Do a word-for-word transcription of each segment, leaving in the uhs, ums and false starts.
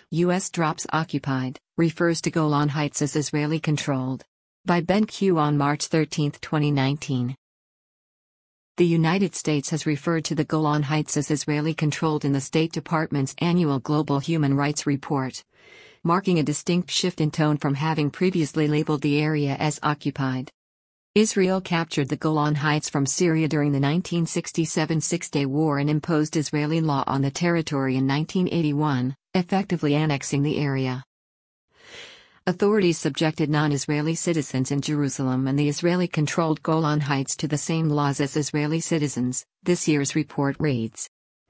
U S drops occupied, refers to Golan Heights as Israeli-controlled. By Ben Q on March thirteenth, twenty nineteen. The United States has referred to the Golan Heights as Israeli-controlled in the State Department's annual Global Human Rights Report, marking a distinct shift in tone from having previously labeled the area as occupied. Israel captured the Golan Heights from Syria during the nineteen sixty-seven Six-Day War and imposed Israeli law on the territory in nineteen eighty-one, effectively annexing the area. Authorities subjected non-Israeli citizens in Jerusalem and the Israeli-controlled Golan Heights to the same laws as Israeli citizens, this year's report reads.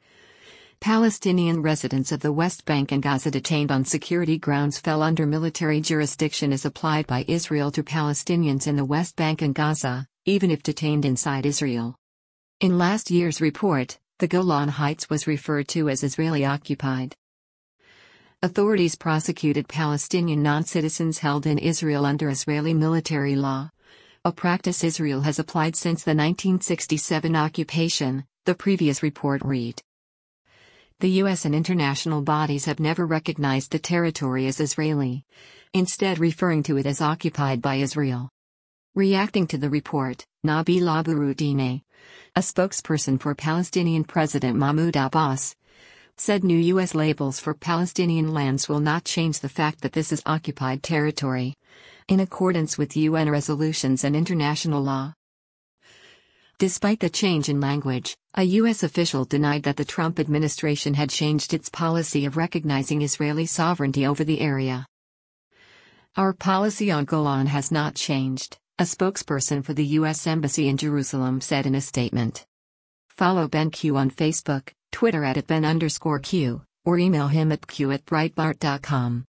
Palestinian residents of the West Bank and Gaza detained on security grounds fell under military jurisdiction as applied by Israel to Palestinians in the West Bank and Gaza, even if detained inside Israel. In last year's report, the Golan Heights was referred to as Israeli-occupied. Authorities prosecuted Palestinian non-citizens held in Israel under Israeli military law, a practice Israel has applied since the nineteen sixty-seven occupation, the previous report read. The U S and international bodies have never recognized the territory as Israeli, instead referring to it as occupied by Israel. Reacting to the report, Nabil Abu-Rudine, a spokesperson for Palestinian President Mahmoud Abbas, said new U S labels for Palestinian lands will not change the fact that this is occupied territory, in accordance with U N resolutions and international law. Despite the change in language, a U S official denied that the Trump administration had changed its policy of recognizing Israeli sovereignty over the area. Our policy on Golan has not changed, a spokesperson for the U S Embassy in Jerusalem said in a statement. Follow Ben Q on Facebook, Twitter at, at Ben underscore Q, or email him at q at breitbart dot com.